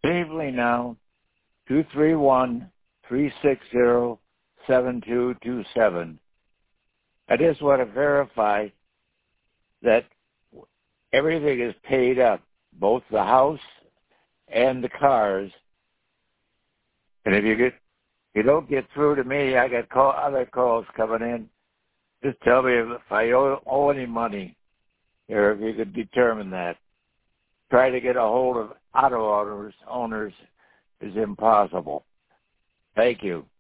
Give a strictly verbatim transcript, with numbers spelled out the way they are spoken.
safely now, two three one, three six zero, seven two two seven. I just want to verify that everything is paid up, both the house and the cars. And if you get, you don't get through to me, I got call, other calls coming in. Just tell me if I owe, owe any money, or if you could determine that. Try to get a hold of auto owners, owners is impossible. Thank you.